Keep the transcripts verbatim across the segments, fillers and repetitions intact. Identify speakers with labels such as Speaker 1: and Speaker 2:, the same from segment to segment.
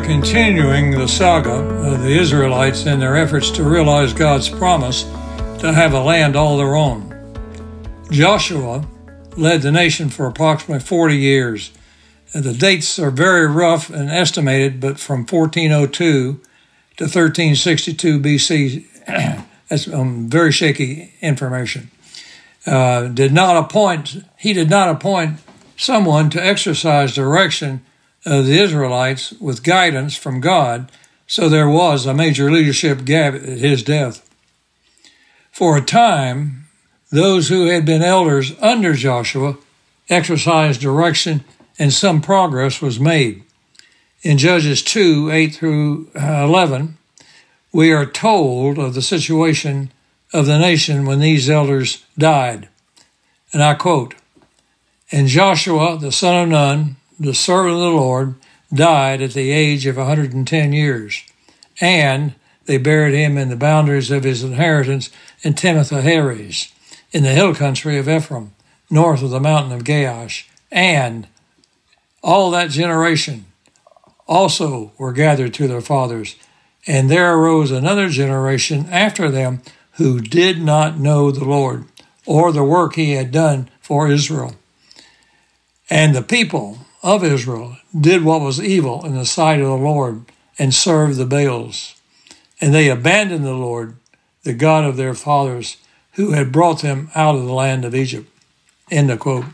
Speaker 1: continuing the saga of the Israelites in their efforts to realize God's promise to have a land all their own. Joshua led the nation for approximately forty years. And the dates are very rough and estimated, but from fourteen oh two to thirteen sixty-two B C, that's um, very shaky information. Uh, did not appoint, he did not appoint someone to exercise direction of the Israelites with guidance from God, so there was a major leadership gap at his death. For a time, those who had been elders under Joshua exercised direction and some progress was made. In Judges two, eight through eleven, we are told of the situation of the nation when these elders died. And I quote, "And Joshua, the son of Nun, the servant of the Lord, died at the age of one hundred ten years, and they buried him in the boundaries of his inheritance in Timnath-Heres, in the hill country of Ephraim, north of the mountain of Gaash, and all that generation also were gathered to their fathers, and there arose another generation after them who did not know the Lord, or the work he had done for Israel. And the people of Israel did what was evil in the sight of the Lord, and served the Baals. And they abandoned the Lord, the God of their fathers, who had brought them out of the land of Egypt." End of quote.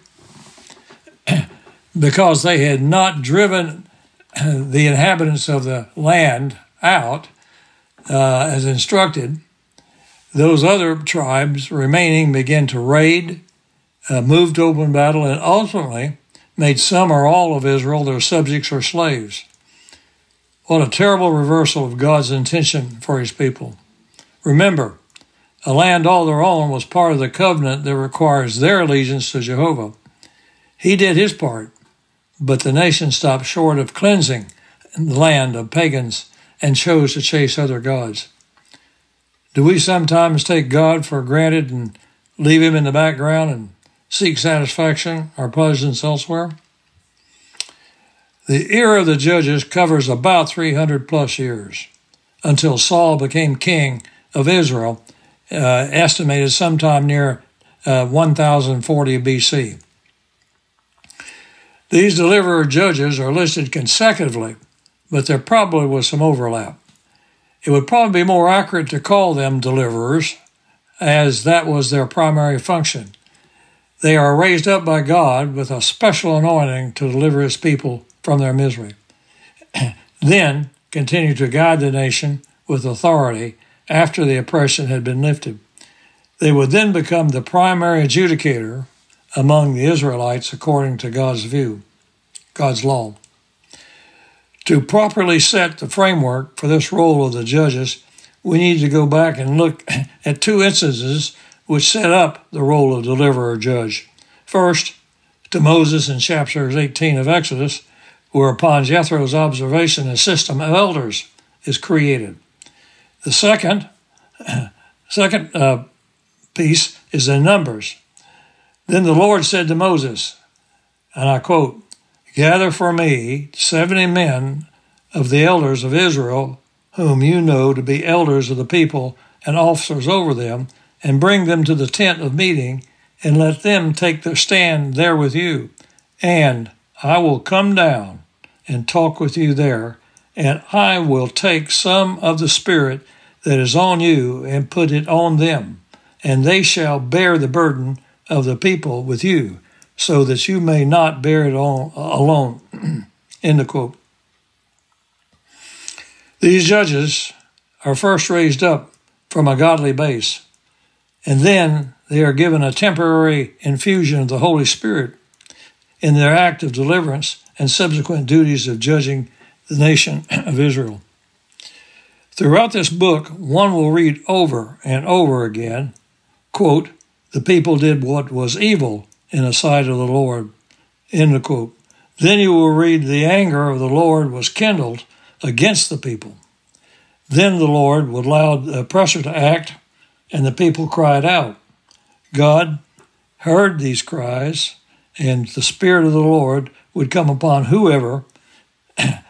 Speaker 1: Because they had not driven the inhabitants of the land out uh, as instructed, those other tribes remaining began to raid, uh, move to open battle, and ultimately made some or all of Israel their subjects or slaves. What a terrible reversal of God's intention for his people. Remember, a land all their own was part of the covenant that requires their allegiance to Jehovah. He did his part, but the nation stopped short of cleansing the land of pagans and chose to chase other gods. Do we sometimes take God for granted and leave him in the background and seek satisfaction or pleasance elsewhere? The era of the judges covers about three hundred plus years, until Saul became king of Israel, uh, estimated sometime near uh, one thousand forty B C. These deliverer judges are listed consecutively, but there probably was some overlap. It would probably be more accurate to call them deliverers, as that was their primary function. They are raised up by God with a special anointing to deliver his people from their misery. Then continue to guide the nation with authority after the oppression had been lifted. They would then become the primary adjudicator among the Israelites according to God's view, God's law. To properly set the framework for this role of the judges, we need to go back and look at two instances which set up the role of deliverer judge. First, to Moses in chapters eighteen of Exodus, where upon Jethro's observation a system of elders is created. The second, second uh, piece is in Numbers. "Then the Lord said to Moses," and I quote, "Gather for me seventy men of the elders of Israel, whom you know to be elders of the people and officers over them, and bring them to the tent of meeting, and let them take their stand there with you. And I will come down and talk with you there, and I will take some of the Spirit that is on you and put it on them, and they shall bear the burden of the people with you, so that you may not bear it on, alone." End of quote. These judges are first raised up from a godly base, and then they are given a temporary infusion of the Holy Spirit in their act of deliverance and subsequent duties of judging the nation of Israel. Throughout this book, one will read over and over again, quote, "The people did what was evil in the sight of the Lord," end of quote. Then you will read, "The anger of the Lord was kindled against the people. Then the Lord would allow the oppressor to act, and the people cried out. God heard these cries, and the Spirit of the Lord would come upon whoever,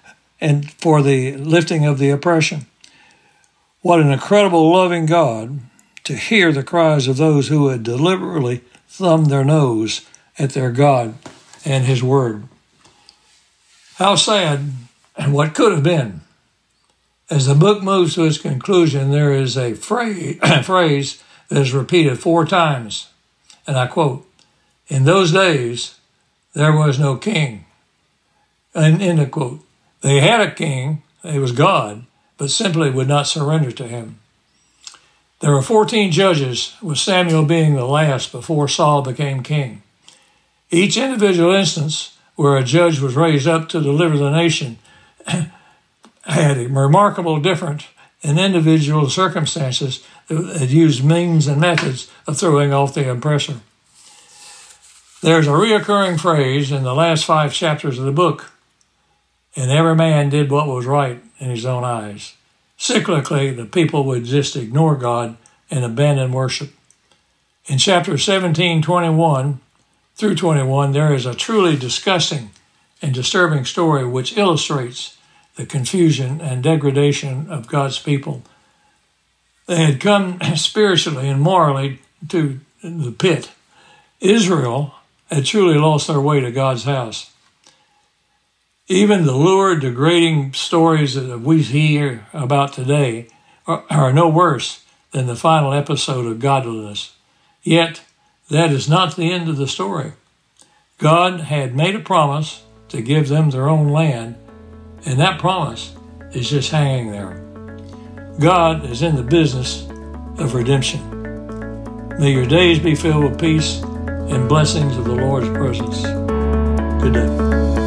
Speaker 1: and for the lifting of the oppression. What an incredible loving God to hear the cries of those who had deliberately thumbed their nose at their God and his word. How sad and what could have been. As the book moves to its conclusion, there is a phrase, phrase that is repeated four times, and I quote, "In those days, there was no king." And end of quote. They had a king, it was God, but simply would not surrender to him. There were fourteen judges, with Samuel being the last before Saul became king. Each individual instance where a judge was raised up to deliver the nation had a remarkable different and individual circumstances that used means and methods of throwing off the oppressor. There's a reoccurring phrase in the last five chapters of the book, "And every man did what was right in his own eyes." Cyclically, the people would just ignore God and abandon worship. In chapter seventeen, twenty-one through twenty-one, there is a truly disgusting and disturbing story which illustrates the confusion and degradation of God's people. They had come spiritually and morally to the pit. Israel had truly lost their way to God's house. Even the lurid, degrading stories that we hear about today are, are no worse than the final episode of godliness. Yet, that is not the end of the story. God had made a promise to give them their own land, and that promise is just hanging there. God is in the business of redemption. May your days be filled with peace and blessings of the Lord's presence. Good day.